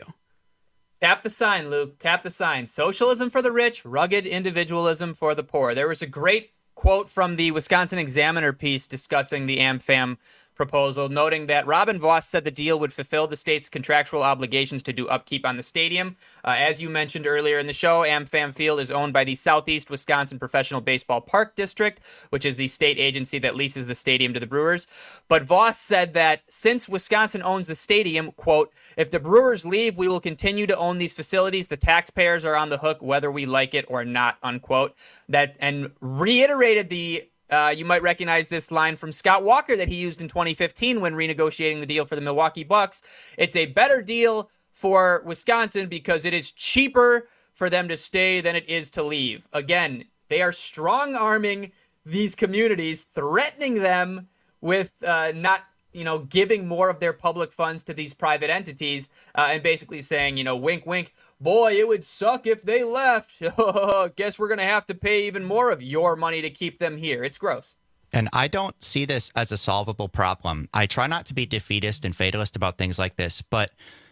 Tap the sign, Luke. Tap the sign. Socialism for the rich, rugged individualism for the poor. There was a great quote from the Wisconsin Examiner piece discussing the AmFam proposal, noting that Robin Voss said the deal would fulfill the state's contractual obligations to do upkeep on the stadium. As you mentioned earlier in the show, AmFam Field is owned by the Southeast Wisconsin Professional Baseball Park District, which is the state agency that leases the stadium to the Brewers. But Voss said that since Wisconsin owns the stadium, quote, if the Brewers leave, we will continue to own these facilities. The taxpayers are on the hook whether we like it or not, unquote. And reiterated the you might recognize this line from Scott Walker that he used in 2015 when renegotiating the deal for the Milwaukee Bucks. It's a better deal for Wisconsin because it is cheaper for them to stay than it is to leave. Again, they are strong-arming these communities, threatening them with not giving more of their public funds to these private entities, and basically saying, wink, wink, boy, it would suck if they left. Guess we're going to have to pay even more of your money to keep them here. It's gross. And I don't see this as a solvable problem. I try not to be defeatist and fatalist about things like this, but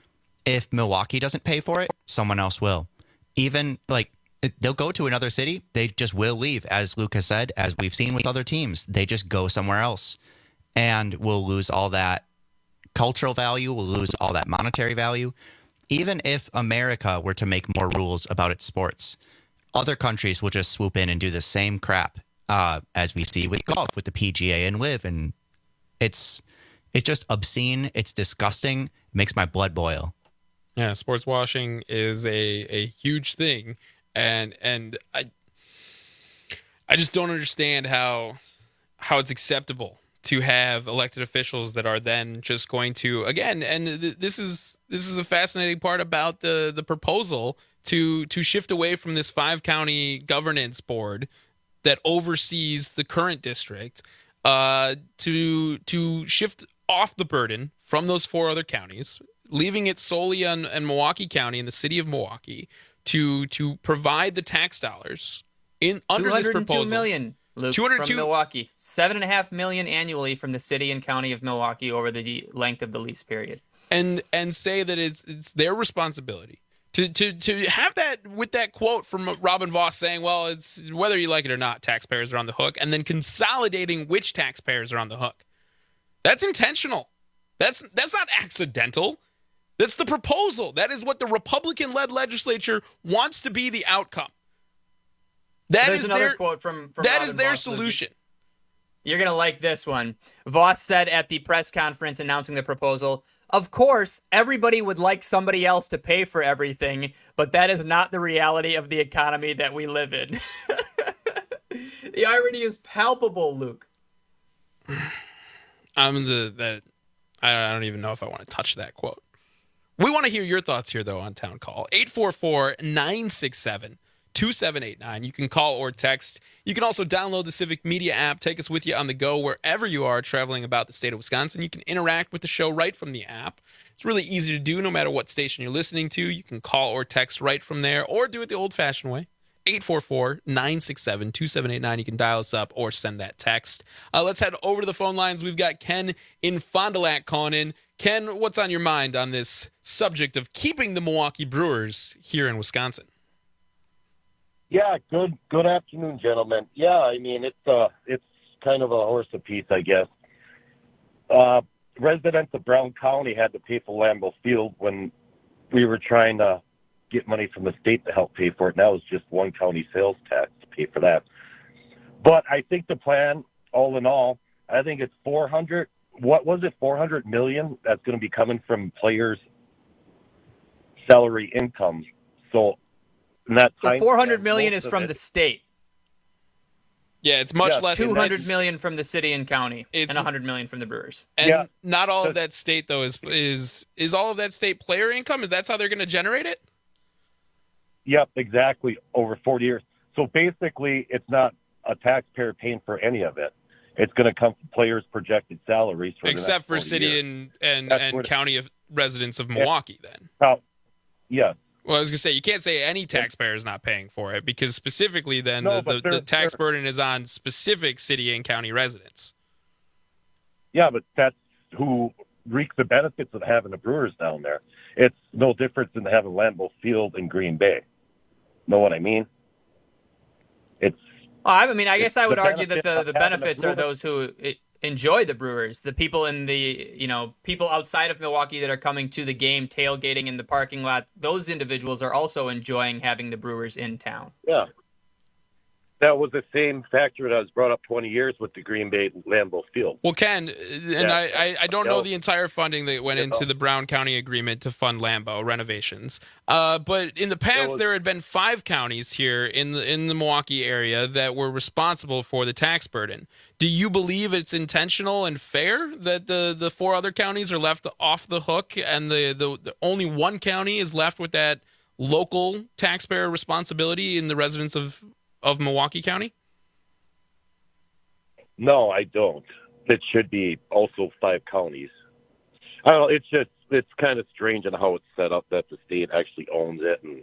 if Milwaukee doesn't pay for it, someone else will. Even, they'll go to another city. They just will leave, as Luke has said, as we've seen with other teams. They just go somewhere else. And we'll lose all that cultural value. We'll lose all that monetary value. Even if America were to make more rules about its sports, other countries will just swoop in and do the same crap as we see with golf, with the PGA and LIV. And it's just obscene. It's disgusting. It makes my blood boil. Yeah, sports washing is a huge thing. And I just don't understand how it's acceptable to have elected officials that are then just going to, again, and this is a fascinating part about the proposal to shift away from this 5-county governance board that oversees the current district, to shift off the burden from those 4 other counties, leaving it solely on Milwaukee County and the city of Milwaukee to provide the tax dollars under this proposal. $202 million. Luke, from Milwaukee. $7.5 million annually from the city and county of Milwaukee over the length of the lease period. And say that it's their responsibility to have that, with that quote from Robin Voss saying, well, it's whether you like it or not, taxpayers are on the hook, and then consolidating which taxpayers are on the hook. That's intentional. That's not accidental. That's the proposal. That is what the Republican-led legislature wants to be the outcome. There's another quote from that Robin is their Voss. solution. You're going to like this one. Voss said at the press conference announcing the proposal, of course, everybody would like somebody else to pay for everything, but that is not the reality of the economy that we live in. The irony is palpable, Luke. I don't even know if I want to touch that quote. We want to hear your thoughts here, though, on Town Call. 844-967-2789. You can call or text. You can also download the Civic Media app. Take us with you on the go wherever you are traveling about the state of Wisconsin. You can interact with the show right from the app. It's really easy to do no matter what station you're listening to. You can call or text right from there or do it the old-fashioned way. 844-967-2789. You can dial us up or send that text. Let's head over to the phone lines. We've got Ken in Fond du Lac calling in. Ken, what's on your mind on this subject of keeping the Milwaukee Brewers here in Wisconsin? Yeah, good afternoon, gentlemen. Yeah, I mean, it's kind of a horse apiece, I guess. Residents of Brown County had to pay for Lambeau Field when we were trying to get money from the state to help pay for it. Now it's just one county sales tax to pay for that. But I think the plan, all in all, I think it's 400. What was it? 400 million that's going to be coming from players' salary income. So in that time, 400 million is from the state. Yeah, it's much less. 200 million from the city and county, and 100 million from the Brewers. And not all of that state though is all of that state player income. That's how they're going to generate it. Yep, exactly. Over 40 years. So basically, it's not a taxpayer paying for any of it. It's going to come from players' projected salaries. Except for city and county of residents of Milwaukee, then. Yeah. Well, I was going to say, you can't say any taxpayer is not paying for it, because specifically then the tax burden is on specific city and county residents. Yeah, but that's who reap the benefits of having the Brewers down there. It's no different than having Lambeau Field in Green Bay. Know what I mean? I guess I would argue that the benefits are those who enjoy the Brewers, the people in the, people outside of Milwaukee that are coming to the game, tailgating in the parking lot. Those individuals are also enjoying having the Brewers in town. Yeah. That was the same factor that was brought up 20 years with the Green Bay Lambeau Field. Well, Ken, and I don't know the entire funding that went into the Brown County agreement to fund Lambeau renovations. But in the past, there had been 5 counties here in the Milwaukee area that were responsible for the tax burden. Do you believe it's intentional and fair that the 4 other counties are left off the hook and the only one county is left with that local taxpayer responsibility in the residents of Milwaukee County? No, I don't. It should be also 5 counties. I don't know. It's kind of strange on how it's set up that the state actually owns it, and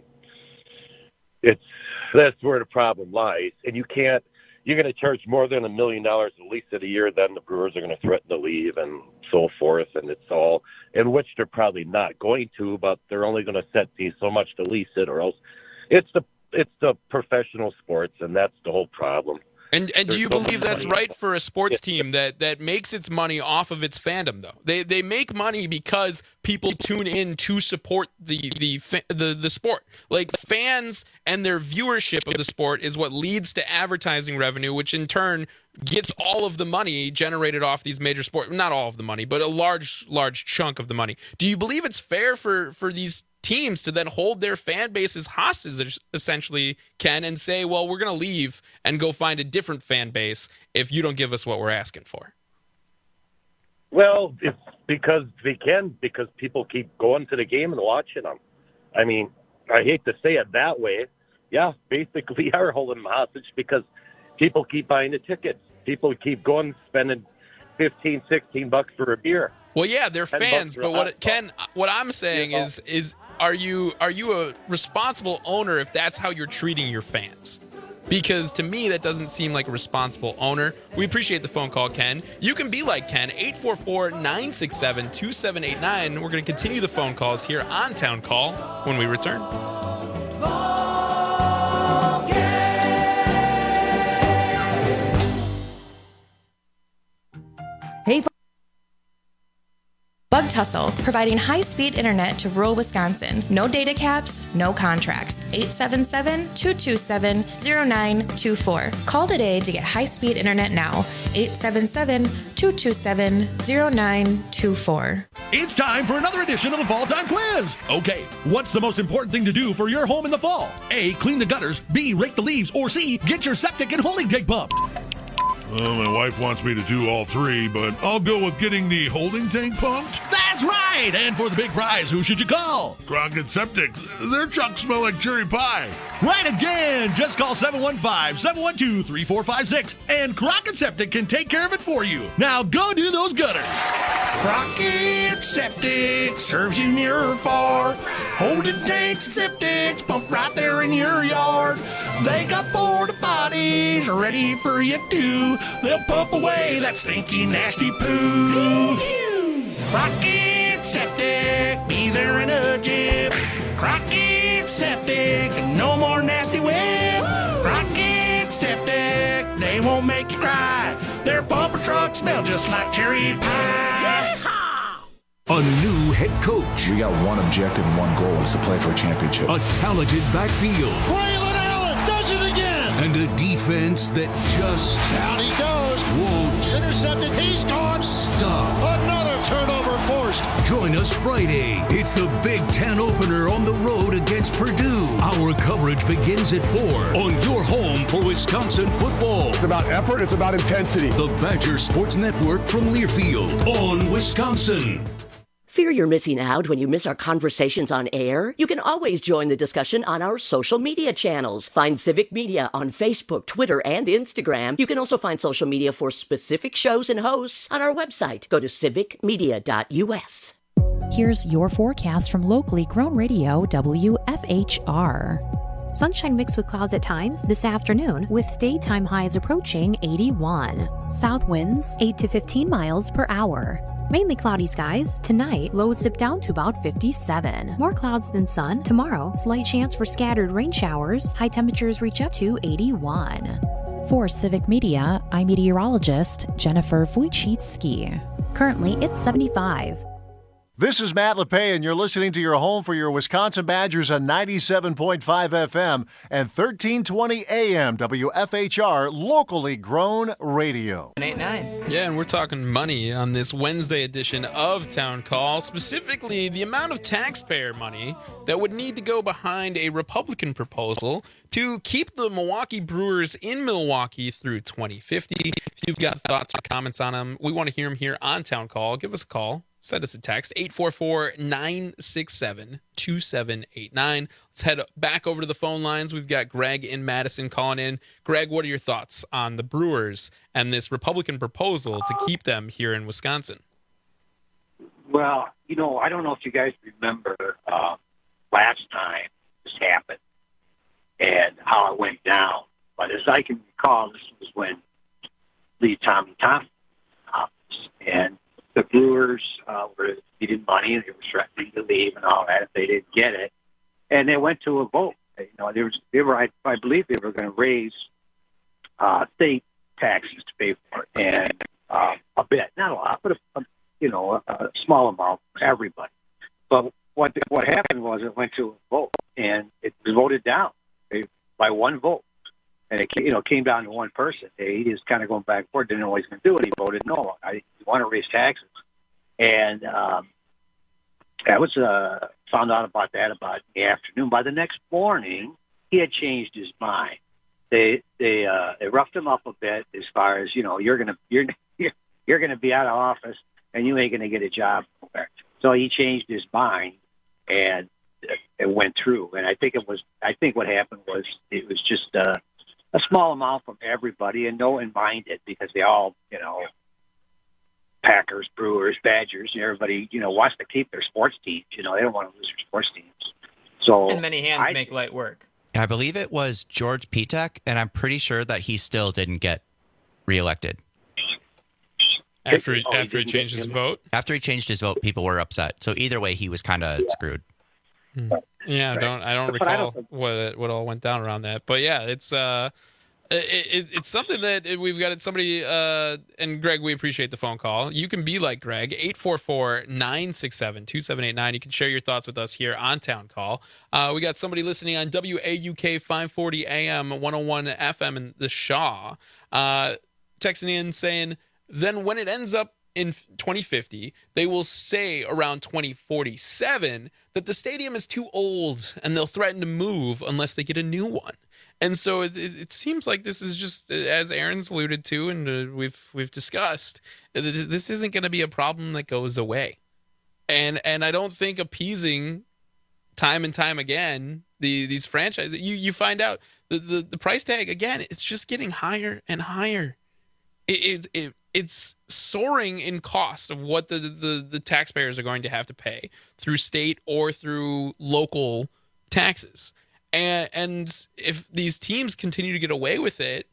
that's where the problem lies. And you're going to charge more than $1 million at least a year, then the Brewers are going to threaten to leave and so forth, and it's all, in which they're probably not going to, but they're only going to set fees so much to lease it, or else it's the professional sports, and that's the whole problem. And do you believe that's right for a sports team that makes its money off of its fandom, though? They make money because people tune in to support the sport. Like, fans and their viewership of the sport is what leads to advertising revenue, which in turn gets all of the money generated off these major sports. Not all of the money, but a large chunk of the money. Do you believe it's fair for these teams to then hold their fan bases hostage, essentially, Ken, and say, well, we're going to leave and go find a different fan base if you don't give us what we're asking for? Well, it's because they can, because people keep going to the game and watching them. I mean, I hate to say it that way. Yeah, basically we are holding them hostage because people keep buying the tickets. People keep going, spending $15, $16 for a beer. Well, yeah, they're fans, but what I'm saying is are you a responsible owner if that's how you're treating your fans? Because to me, that doesn't seem like a responsible owner. We appreciate the phone call, Ken. You can be like Ken, 844-967-2789. We're going to continue the phone calls here on Town Call when we return. Hey, Bug Tussle, providing high-speed internet to rural Wisconsin. No data caps, no contracts. 877-227-0924. Call today to get high-speed internet now. 877-227-0924. It's time for another edition of the Fall Time Quiz. Okay, what's the most important thing to do for your home in the fall? A, clean the gutters. B, rake the leaves. Or C, get your septic and holding tank pumped. Well, my wife wants me to do all 3, but I'll go with getting the holding tank pumped. That's That's right. And for the big prize, who should you call? Crockett Septic. Their trucks smell like cherry pie. Right again. Just call 715-712-3456, and Crockett Septic can take care of it for you. Now go do those gutters. Crockett Septic serves you near or far. Holding tanks and septics pump right there in your yard. They got porta potties ready for you too. They'll pump away that stinky, nasty poo. Crockett Septic, be there in a jiff. Crockett Septic, no more nasty whip. Crockett Septic, they won't make you cry. Their bumper trucks smell just like cherry pie. A new head coach. We got one objective and one goal, is to play for a championship. A talented backfield. Braylon Allen does it again. And a defense that just down he goes. Won't. Intercepted. He's gone. Stop. Another turnover forced. Join us Friday. It's the Big Ten opener on the road against Purdue. Our coverage begins at 4 on your home for Wisconsin football. It's about effort. It's about intensity. The Badger Sports Network from Learfield on Wisconsin. Fear you're missing out when you miss our conversations on air? You can always join the discussion on our social media channels. Find Civic Media on Facebook, Twitter, and Instagram. You can also find social media for specific shows and hosts on our website. Go to civicmedia.us. Here's your forecast from locally grown radio WFHR. Sunshine mixed with clouds at times this afternoon, with daytime highs approaching 81. South winds 8 to 15 miles per hour. Mainly cloudy skies. Tonight, lows dip down to about 57. More clouds than sun. Tomorrow, slight chance for scattered rain showers. High temperatures reach up to 81. For Civic Media, I'm meteorologist Jennifer Wojcicki. Currently, it's 75. This is Matt LePay, and you're listening to your home for your Wisconsin Badgers on 97.5 FM and 1320 AM WFHR, locally grown radio. 8-9. Yeah, and we're talking money on this Wednesday edition of Town Call, specifically the amount of taxpayer money that would need to go behind a Republican proposal to keep the Milwaukee Brewers in Milwaukee through 2050. If you've got thoughts or comments on them, we want to hear them here on Town Call. Give us a call. Send us a text, 844-967-2789. Let's head back over to the phone lines. We've got Greg in Madison calling in. Greg, what are your thoughts on the Brewers and this Republican proposal to keep them here in Wisconsin? Well, I don't know if you guys remember last time this happened and how it went down. But as I can recall, this was when Lee Tommy Thompson and the Brewers were needing money, and they were threatening to leave and all that if they didn't get it. And they went to a vote. I believe they were going to raise state taxes to pay for it, and a bit, not a lot, but a small amount for everybody. But what happened was it went to a vote, and it was voted down by one vote. And it came down to one person. He was kind of going back and forth, didn't know what he was going to do, and he voted no. I want to raise taxes. And I was found out about that about in the afternoon. By the next morning, he had changed his mind. They roughed him up a bit as far as you're gonna be out of office and you ain't gonna get a job nowhere. So he changed his mind and it went through. And I think what happened was it was just a small amount from everybody, and no one minded because they all, Packers, Brewers, Badgers, everybody, wants to keep their sports teams. They don't want to lose their sports teams. So and many hands make light work. I believe it was George Petek, and I'm pretty sure that he still didn't get reelected. After he changed his vote? After he changed his vote, people were upset. So either way, he was kind of screwed. Yeah, I don't recall what all went down around that, but yeah, it's something that we've got. Somebody and Greg, we appreciate the phone call. You can be like Greg, 844-967-2789. You can share your thoughts with us here on Town Call. We got somebody listening on WAUK 540 AM 101 FM in the Shaw, texting in saying, then when it ends up in 2050, they will say around 2047 that the stadium is too old and they'll threaten to move unless they get a new one. And so it seems like this is just, as Aaron's alluded to and we've discussed, this isn't going to be a problem that goes away. And I don't think appeasing time and time again these franchises, you find out the price tag again, it's just getting higher and higher. It's soaring in cost of what the taxpayers are going to have to pay through state or through local taxes. And if these teams continue to get away with it,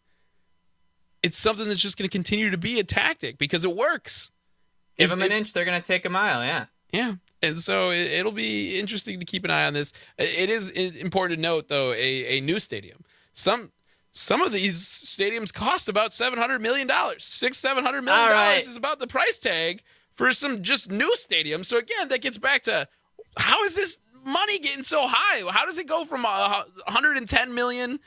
it's something that's just going to continue to be a tactic because it works. Give them an inch, they're going to take a mile, yeah. Yeah. And so it'll be interesting to keep an eye on this. It is important to note, though, a new stadium. Some of these stadiums cost about $700 million. $700 million is about the price tag for some just new stadiums. So again, that gets back to how is this money getting so high? How does it go from 110 million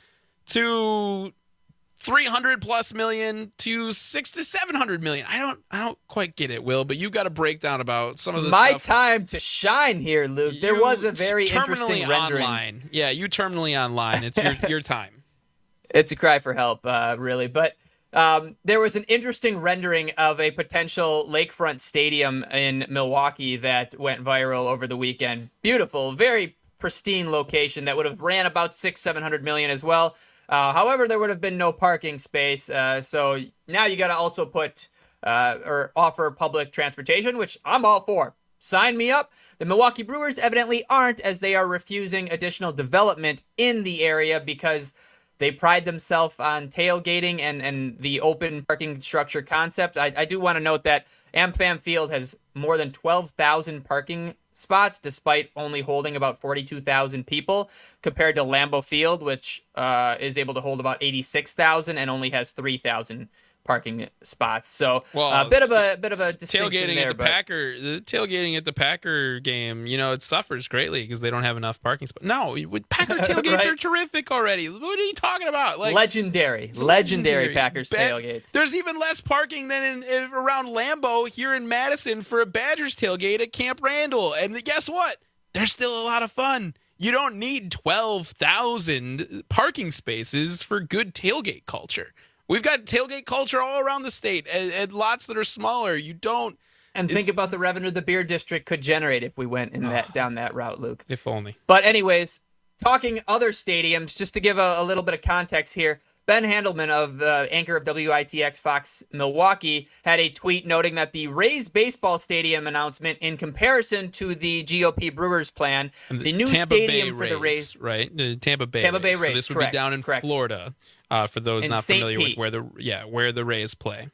to 300 plus million to 600 to 700 million? I don't quite get it, Will, but you've got a breakdown about some of this My stuff. time to shine here, Luke. There was a very interesting rendering. Online. Yeah, you terminally online. It's your time. It's a cry for help, really. But there was an interesting rendering of a potential lakefront stadium in Milwaukee that went viral over the weekend. Beautiful, very pristine location that would have ran about $600-700 million as well. However, there would have been no parking space. So now you got to also put or offer public transportation, which I'm all for. Sign me up. The Milwaukee Brewers evidently aren't, as they are refusing additional development in the area because they pride themselves on tailgating and the open parking structure concept. I do want to note that AmFam Field has more than 12,000 parking spots, despite only holding about 42,000 people, compared to Lambeau Field, which is able to hold about 86,000 and only has 3,000 parking spots. So a bit of a distinction tailgating there. The tailgating at the Packer game, it suffers greatly because they don't have enough parking spots. No, Packer tailgates Right. are terrific already. What are you talking about? Legendary Packers tailgates. There's even less parking than around Lambeau here in Madison for a Badgers tailgate at Camp Randall. And guess what? They're still a lot of fun. You don't need 12,000 parking spaces for good tailgate culture. We've got tailgate culture all around the state at lots that are smaller. You don't. And think about the revenue the beer district could generate if we went in down that route, Luke. If only. But anyways, talking other stadiums, just to give a little bit of context here, Ben Handelman, of the anchor of WITX Fox Milwaukee, had a tweet noting that the Rays baseball stadium announcement, in comparison to the GOP Brewers plan, the new Tampa stadium Bay for the Rays, right? The Tampa Bay Rays. So this would be down in Florida, for those in not St. familiar Pete. with where the Rays play.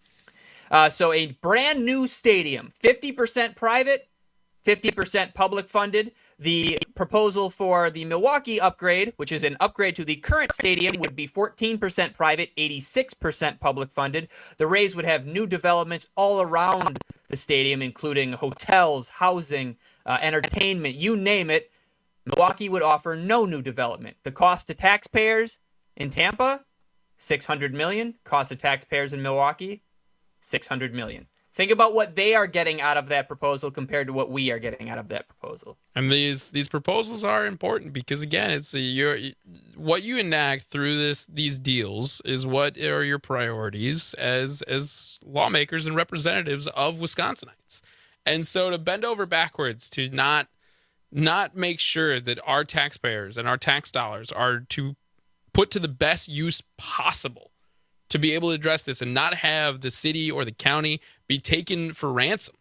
So a brand new stadium, 50% private, 50% public funded. The proposal for the Milwaukee upgrade, which is an upgrade to the current stadium, would be 14% private, 86% public funded. The Rays would have new developments all around the stadium, including hotels, housing, entertainment, you name it. Milwaukee would offer no new development. The cost to taxpayers in Tampa, $600 million. Cost to taxpayers in Milwaukee, $600 million. Think about what they are getting out of that proposal compared to what we are getting out of that proposal. And these proposals are important because, again, it's what you enact through these deals is what are your priorities as lawmakers and representatives of Wisconsinites. And so to bend over backwards to not make sure that our taxpayers and our tax dollars are to put to the best use possible to be able to address this and not have the city or the county be taken for ransom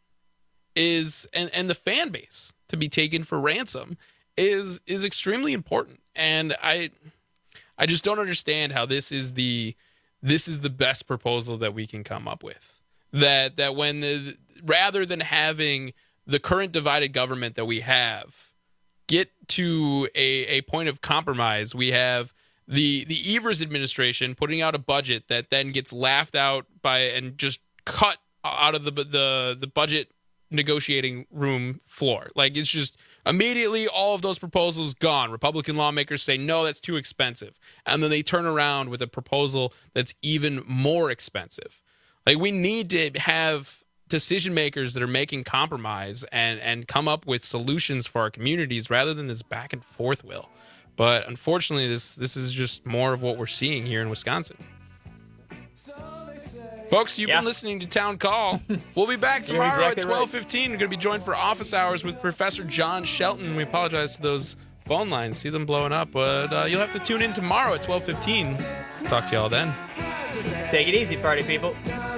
and the fan base to be taken for ransom is extremely important. And I just don't understand how this is the best proposal that we can come up with. That when rather than having the current divided government that we have get to a point of compromise, we have the Evers administration putting out a budget that then gets laughed out by and just cut out of the budget negotiating room floor. Like, it's just immediately all of those proposals gone. Republican lawmakers say, no, that's too expensive. And then they turn around with a proposal that's even more expensive. Like, we need to have decision makers that are making compromise and come up with solutions for our communities rather than this back and forth, Will. But unfortunately, this is just more of what we're seeing here in Wisconsin. Folks, you've been listening to Town Call. We'll be back tomorrow at 12:15. We're going to be joined for office hours with Professor John Shelton. We apologize to those phone lines. See them blowing up. But you'll have to tune in tomorrow at 12:15. Talk to y'all then. Take it easy, party people.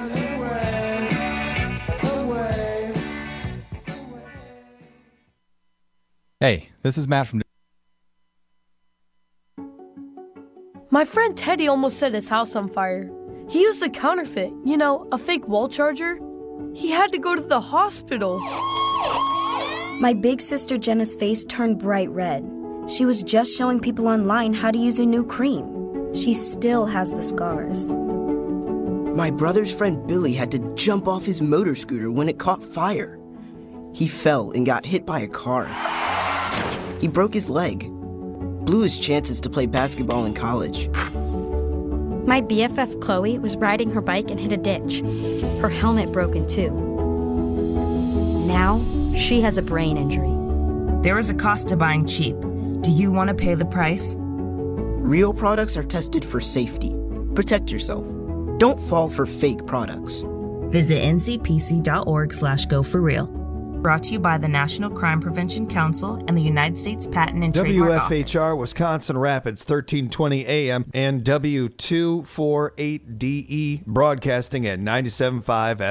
Hey, this is Matt from... My friend Teddy almost set his house on fire. He used a counterfeit, a fake wall charger. He had to go to the hospital. My big sister Jenna's face turned bright red. She was just showing people online how to use a new cream. She still has the scars. My brother's friend Billy had to jump off his motor scooter when it caught fire. He fell and got hit by a car. He broke his leg. Blew his chances to play basketball in college. My BFF Chloe was riding her bike and hit a ditch. Her helmet broke in two. Now, she has a brain injury. There is a cost to buying cheap. Do you want to pay the price? Real products are tested for safety. Protect yourself. Don't fall for fake products. Visit ncpc.org/go4real. Brought to you by the National Crime Prevention Council and the United States Patent and Trademark Office. WFHR Wisconsin Rapids, 1320 AM and W248DE, broadcasting at 97.5